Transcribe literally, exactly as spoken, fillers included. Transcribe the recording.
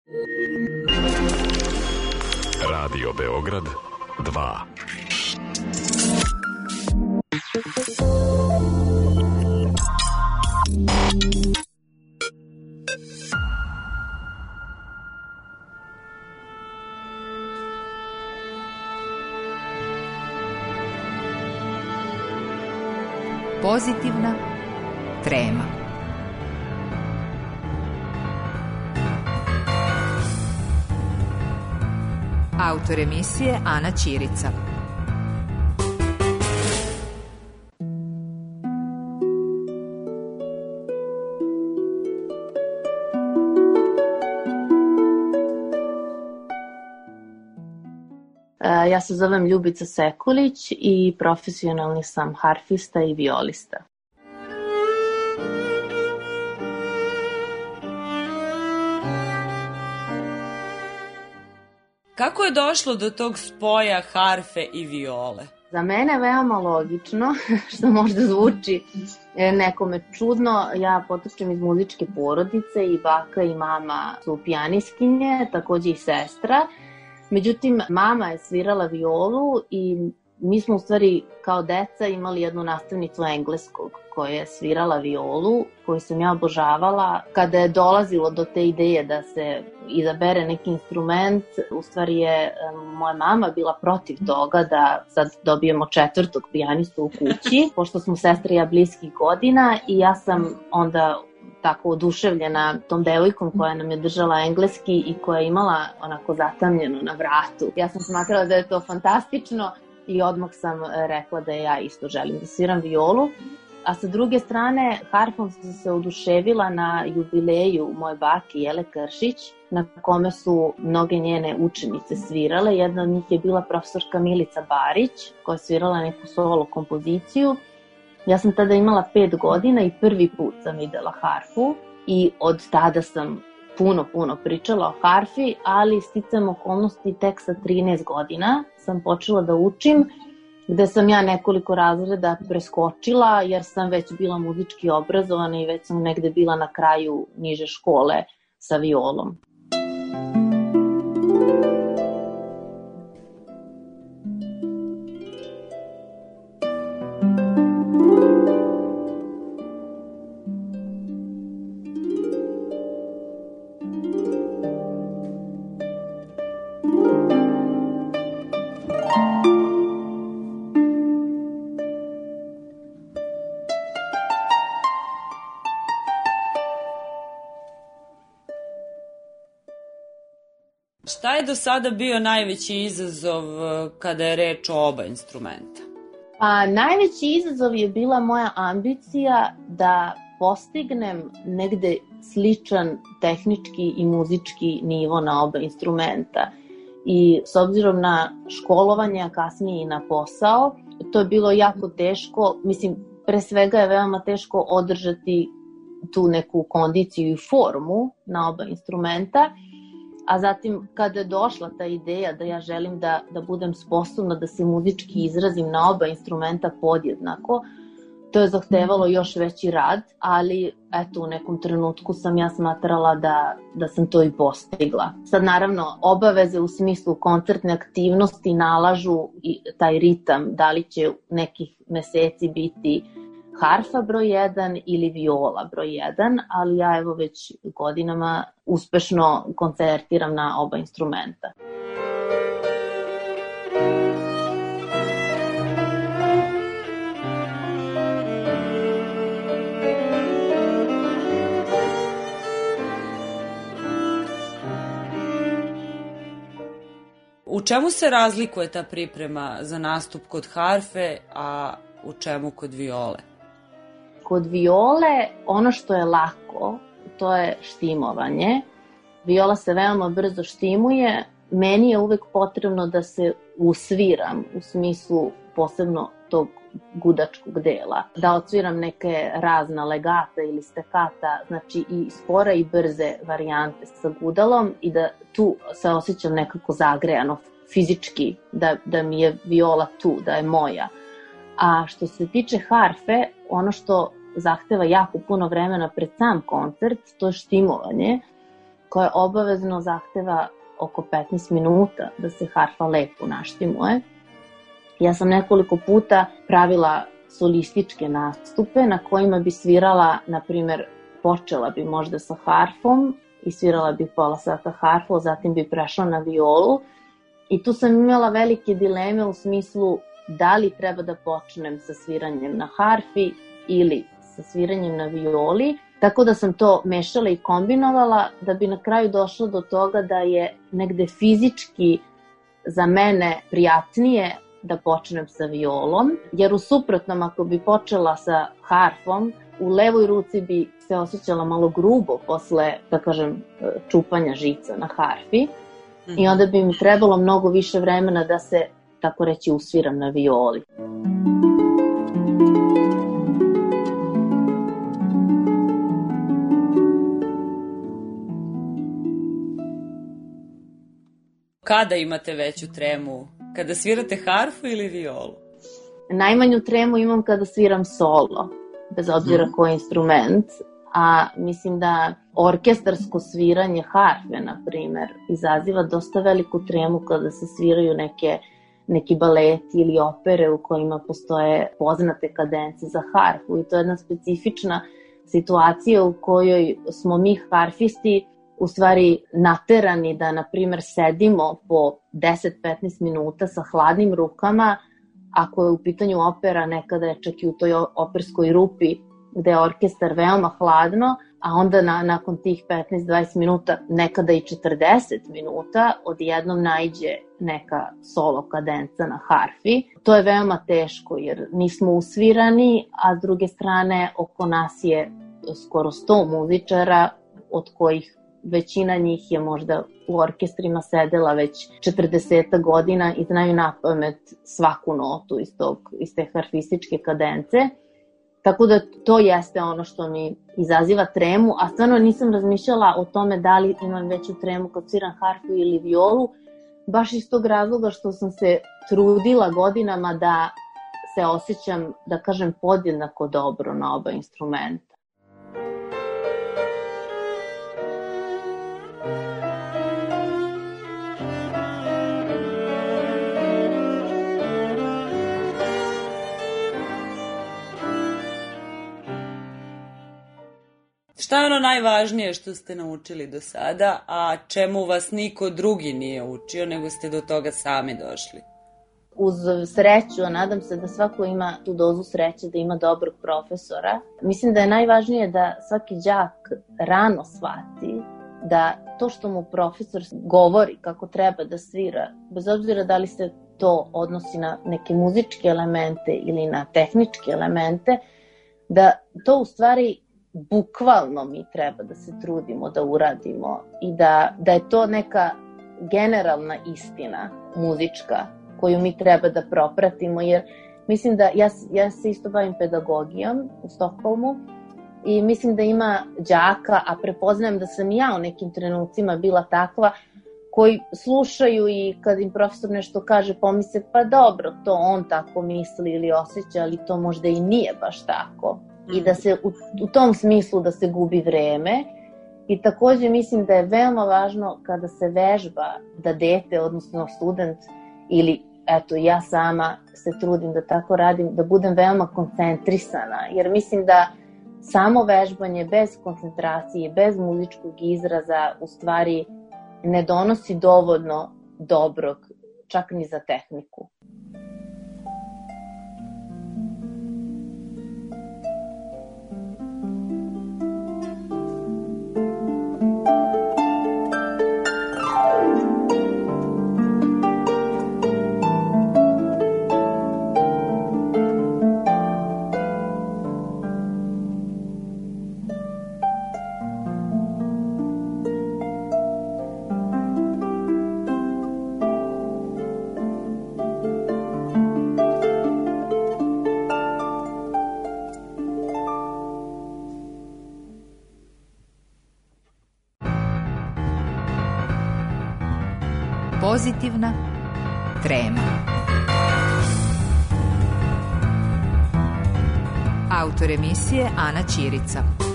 Radio Beograd dva. Pozitivna trema. Autor emisije Ana Ćirica. Ja se zovem Ljubica Sekulić i profesionalni sam harfista i violista. Kako je došlo do tog spoja harfe i viole? Za mene je veoma logično, što možda zvuči nekome čudno. Ja potičem iz muzičke porodice i baka i mama su pijaniskinje, takođe i sestra. Međutim, mama je svirala violu i mi smo u stvari kao deca imali jednu nastavnicu engleskog koja je svirala violu, koju sam ja obožavala. Kada je dolazilo do te ideje da se izabere neki instrument, u stvari je moja mama bila protiv toga da sad dobijemo četvrtog pijanistu u kući, pošto smo sestre i ja bliskih godina i ja sam onda tako oduševljena tom devojkom koja nam je držala engleski i koja je imala onako zatamljeno na vratu. Ja sam smatrala da je to fantastično i odmah sam rekla da ja isto želim da sviram violu. A sa druge strane, harfom sam se oduševila na jubileju moje bake Jele Kršić, na kome su mnoge njene učenice svirale. Jedna od njih je bila profesorka Milica Barić, koja je svirala neku solo kompoziciju. Ja sam tada imala pet godina i prvi put sam videla harfu i od tada sam puno, puno pričala o harfi, ali sticam okolnosti tek sa trinaest godina sam počela da učim, gde sam ja nekoliko razreda preskočila jer sam već bila muzički obrazovana i već sam negde bila na kraju niže škole sa violom. Šta je do sada bio najveći izazov kada je reč o oba instrumenta? Pa, najveći izazov je bila moja ambicija da postignem negde sličan tehnički i muzički nivo na oba instrumenta. I s obzirom na školovanje, a kasnije i na posao, to je bilo jako teško. Mislim, pre svega je veoma teško održati tu neku kondiciju i formu na oba instrumenta. A zatim, kada je došla ta ideja da ja želim da, da budem sposobna da se muzički izrazim na oba instrumenta podjednako, to je zahtevalo još veći rad, ali eto, u nekom trenutku sam ja smatrala da, da sam to i postigla. Sad, naravno, obaveze u smislu koncertne aktivnosti nalažu i taj ritam, da li će nekih meseci biti harfa broj jedan ili viola broj jedan, ali ja evo već godinama uspešno koncertiram na oba instrumenta. U čemu se razlikuje ta priprema za nastup kod harfe, a u čemu kod viole? Kod viole ono što je lako, to je štimovanje. Viola se veoma brzo štimuje. Meni je uvek potrebno da se usviram, u smislu posebno tog gudačkog dela. Da odsviram neke razna legata ili stekata, znači i spore i brze varijante sa gudalom i da tu se osjećam nekako zagrejano fizički, da, da mi je viola tu, da je moja. A što se tiče harfe, ono što zahteva jako puno vremena pred sam koncert, to je štimovanje. koje obavezno zahteva oko petnaest minuta da se harfa lepo naštimuje. Ja sam nekoliko puta pravila solističke nastupe na kojima bi svirala, na primer, počela bi možda sa harfom i svirala bi pola sata harfu, zatim bi prešla na violu. I tu sam imala velike dileme u smislu da li treba da počnem sa sviranjem na harfi ili sa sviranjem na violi. Tako da sam to mešala i kombinovala da bi na kraju došla do toga da je negde fizički za mene prijatnije da počnem sa violom, jer u suprotnom ako bi počela sa harfom, u levoj ruci bi se osjećala malo grubo posle, da kažem, čupanja žica na harfi i onda bi mi trebalo mnogo više vremena da se, tako reći, usviram na violi. Kada imate veću tremu? Kada svirate harfu ili violu? Najmanju tremu imam kada sviram solo, bez obzira mm. koji instrument. A mislim da orkestarsko sviranje harfe, na primer, izaziva dosta veliku tremu kada se sviraju neke, neki baleti ili opere u kojima postoje poznate kadence za harfu. I to je jedna specifična situacija u kojoj smo mi harfisti u stvari naterani da, na primer, sedimo po deset do petnaest minuta sa hladnim rukama, ako je u pitanju opera, nekada je čak i u toj operskoj rupi gde je orkestar veoma hladno, a onda na, nakon tih petnaest do dvadeset minuta, nekada i četrdeset minuta, odjednom naiđe neka solo kadenca na harfi. To je veoma teško jer nismo usvirani, a s druge strane oko nas je skoro sto muzičara, od kojih većina njih je možda u orkestrima sedela već četrdeset godina i znaju napamet svaku notu iz, tog, iz te harfističke kadence. Tako da to jeste ono što mi izaziva tremu, a stvarno nisam razmišljala o tome da li imam veću tremu kad sviram harfu ili violu, baš iz tog razloga što sam se trudila godinama da se osjećam, da kažem, podjednako dobro na oba instrumenta. Šta je ono najvažnije što ste naučili do sada, a čemu vas niko drugi nije učio, nego ste do toga sami došli? Uz sreću, a nadam se da svako ima tu dozu sreće, da ima dobrog profesora. Mislim da je najvažnije da svaki đak rano shvati da to što mu profesor govori kako treba da svira, bez obzira da li se to odnosi na neke muzičke elemente ili na tehničke elemente, da to u stvari bukvalno mi treba da se trudimo da uradimo i da, da je to neka generalna istina muzička koju mi treba da propratimo, jer mislim da ja, ja se isto bavim pedagogijom u Stokholmu i mislim da ima đaka, a prepoznajem da sam i ja u nekim trenucima bila takva, koji slušaju i kad im profesor nešto kaže pomisle pa dobro, to on tako misli ili osjeća, ali to možda i nije baš tako. I da se u, u tom smislu da se gubi vreme. I takođe mislim da je veoma važno kada se vežba da dete, odnosno student ili eto ja sama se trudim da tako radim, da budem veoma koncentrisana, jer mislim da samo vežbanje bez koncentracije, bez muzičkog izraza u stvari ne donosi dovoljno dobrog, čak ni za tehniku. Pozitivna trema. Autor emisije Ana Ćirica.